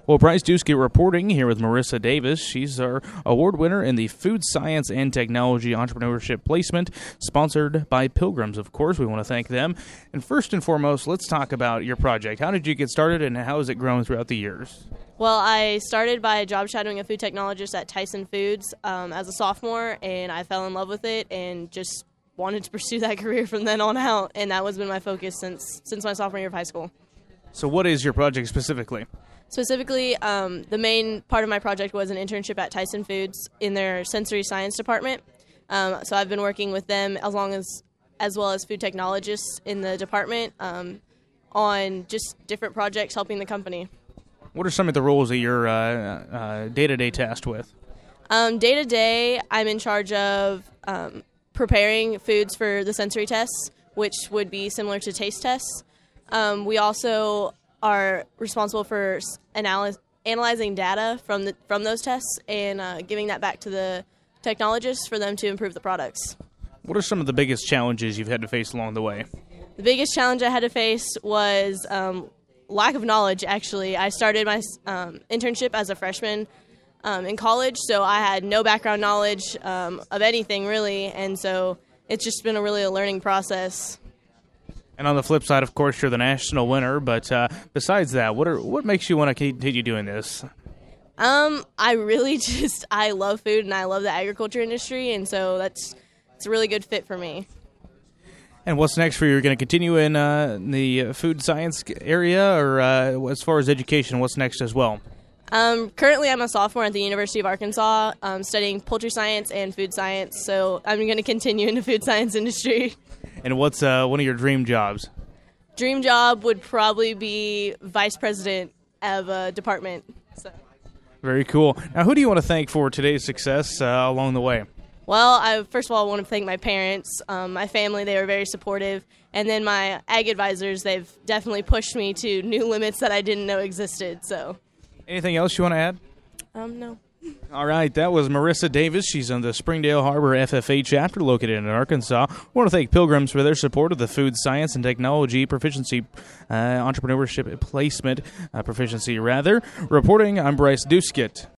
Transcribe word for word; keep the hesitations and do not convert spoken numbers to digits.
Well, Bryce Duskett reporting here with Marissa Davis. She's our award winner in the Food Science and Technology Entrepreneurship Placement, sponsored by Pilgrims, of course. We want to thank them. And first and foremost, let's talk about your project. How did you get started, and how has it grown throughout the years? Well, I started by job shadowing a food technologist at Tyson Foods um, as a sophomore, and I fell in love with it and just wanted to pursue that career from then on out, and that has been my focus since since my sophomore year of high school. So what is your project specifically? Specifically, um, the main part of my project was an internship at Tyson Foods in their sensory science department. Um, so I've been working with them as long as as well as food technologists in the department um, on just different projects helping the company. What are some of the roles that you're uh, uh, day-to-day tasked with? Um, day-to-day, I'm in charge of um, preparing foods for the sensory tests, which would be similar to taste tests. Um, we also are responsible for analy- analyzing data from the from those tests and uh, giving that back to the technologists for them to improve the products. What are some of the biggest challenges you've had to face along the way? The biggest challenge I had to face was um, lack of knowledge, actually. I started my um, internship as a freshman um, in college, so I had no background knowledge um, of anything, really, and so it's just been a really a learning process. And on the flip side, of course, you're the national winner. But uh, besides that, what are what makes you want to continue doing this? Um, I really just I love food and I love the agriculture industry, and so that's it's a really good fit for me. And what's next for you? You're going to continue in uh, the food science area, or uh, as far as education, what's next as well? Um, currently, I'm a sophomore at the University of Arkansas, um, studying poultry science and food science. So I'm going to continue in the food science industry. And what's uh, one of your dream jobs? Dream job would probably be vice president of a department. So. Very cool. Now, who do you want to thank for today's success uh, along the way? Well, I first of all want to thank my parents, um, my family. They were very supportive. And then my ag advisors, they've definitely pushed me to new limits that I didn't know existed. So. Anything else you want to add? Um, no. All right, that was Marissa Davis. She's on the Springdale Harbor F F A chapter located in Arkansas. We want to thank Pilgrims for their support of the Food Science and Technology Proficiency uh, Entrepreneurship Placement uh, Proficiency, rather. Reporting, I'm Bryce Duskett.